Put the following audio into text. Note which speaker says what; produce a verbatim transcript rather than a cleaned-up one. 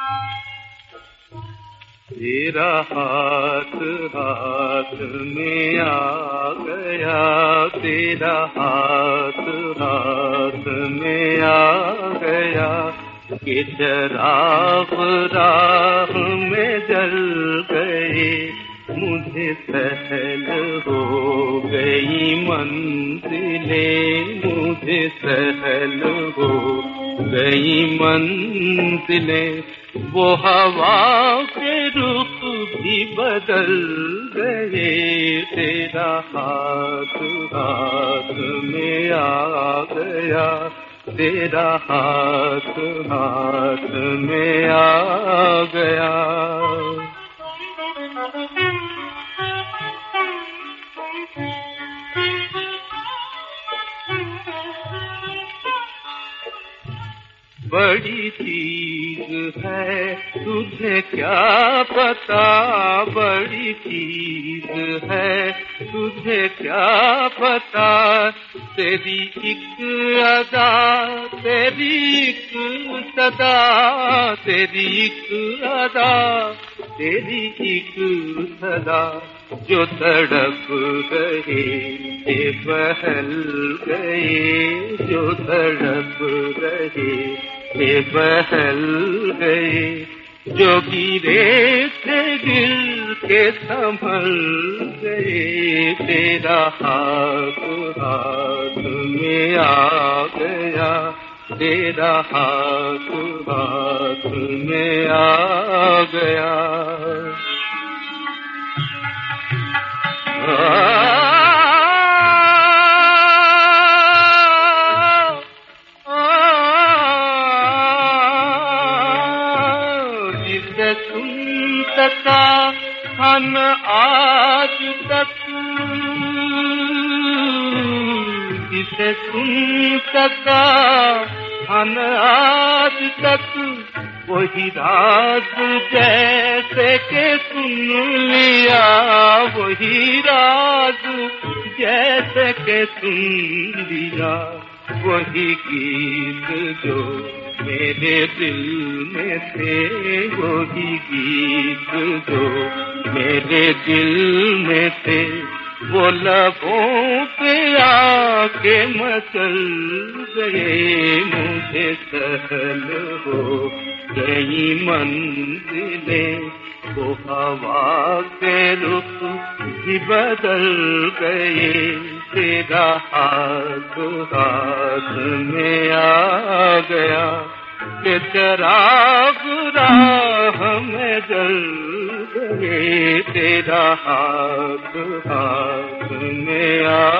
Speaker 1: तेरा हाथ हाथ में आ गया, तेरा हाथ हाथ में आ गया, कि चराग राह में जल गए, मुझे सहल हो गई मंजिलें, मुझे सहल हो गई मंजिलें। वो हवा के रुख भी बदल गए, तेरा हाथ हाथ में आ गया, तेरा हाथ हाथ में आ गया। बड़ी चीज है तुझे क्या पता, बड़ी चीज है तुझे क्या पता, तेरी एक अदा तेरी एक सदा, तेरी एक अदा तेरी एक सदा, जो तड़प रहे थे बहल गए, जो तड़प रहे थे बहल गए, जो गिरे थे गिर के संभल गए, तेरा हाथ हाथ में आ गया, तेरा हाथ हाथ में आ गया। जिसे सुन सका हम आज तक, जिसे सुन सका हम आज तक, वही राज जैसे के सुन लिया, वही राज जैसे के सुन लिया, वही गीत जो मेरे दिल में थे, वही गीत जो मेरे दिल में थे, वो लबों पे आके मचल गए, मुझे सहल हो गई मंजिलें, वो हवा के रुख भी बदल गए, तेरा हाथ हाथ में आ गया, कि चराग राह में जल गए, तेरा हाथ हाथ में आ